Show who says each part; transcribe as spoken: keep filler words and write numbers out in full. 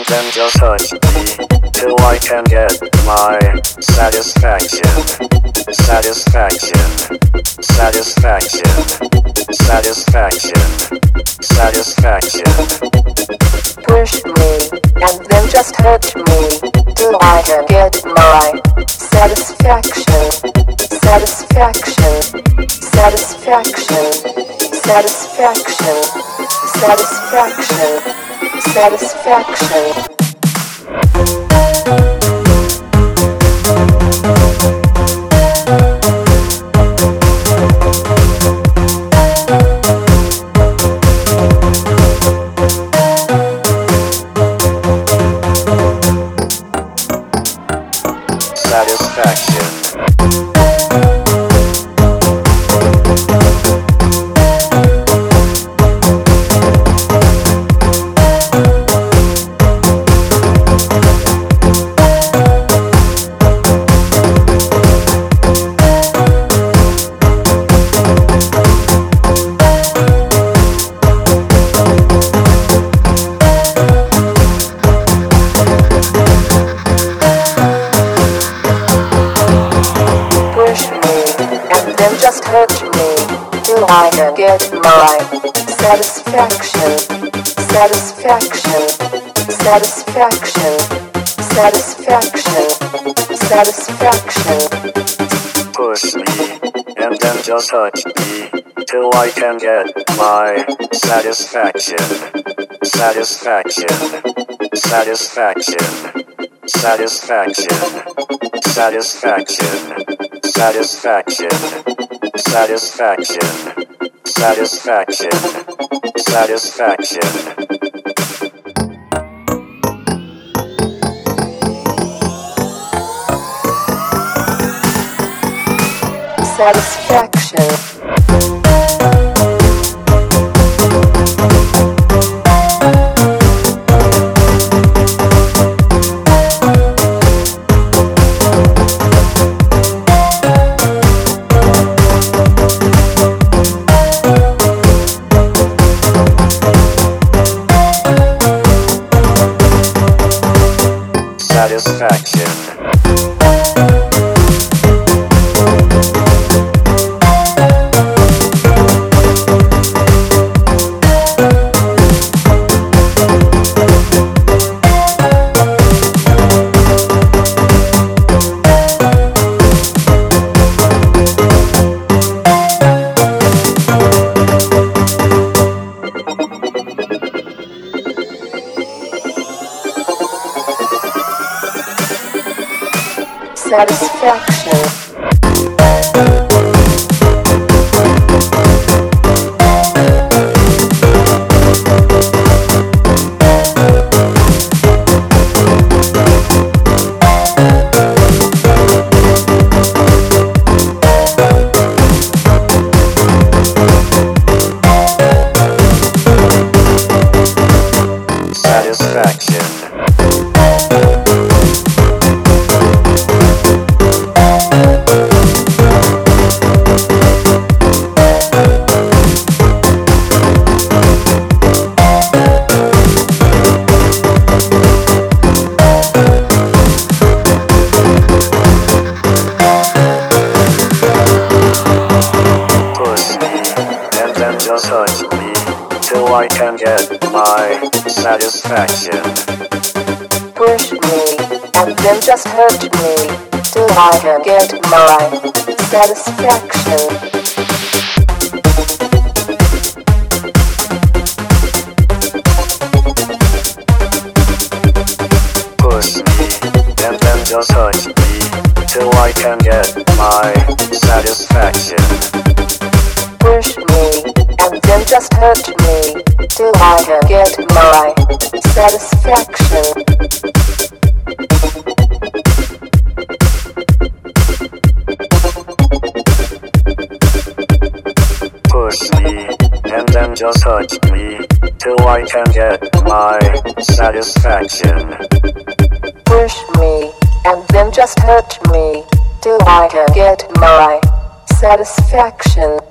Speaker 1: then just touch me till I can get my satisfaction. Satisfaction. Satisfaction. Satisfaction. Satisfaction.
Speaker 2: Push me and then just hurt me till I can get my satisfaction. Satisfaction. Satisfaction. Satisfaction. Satisfaction. Satisfaction.
Speaker 1: Satisfaction.
Speaker 2: Just hurt me till I can get my satisfaction. Satisfaction. Satisfaction. Satisfaction. Satisfaction.
Speaker 1: Push me and then just touch me till I can get my satisfaction. Satisfaction. Satisfaction. Satisfaction. Satisfaction. Satisfaction. Satisfaction. Satisfaction. Satisfaction.
Speaker 2: Satisfaction.
Speaker 1: Satisfaction.
Speaker 2: Satisfaction.
Speaker 1: Satisfaction. Just touch me till I can get my satisfaction.
Speaker 2: Push me and then just hurt me till I can get my satisfaction.
Speaker 1: Push me and then just touch me till I can get my satisfaction.
Speaker 2: Push me and then just hurt me till I can get my satisfaction.
Speaker 1: Push me and then just touch me till I can get my satisfaction.
Speaker 2: Push me and then just hurt me till I can get my satisfaction.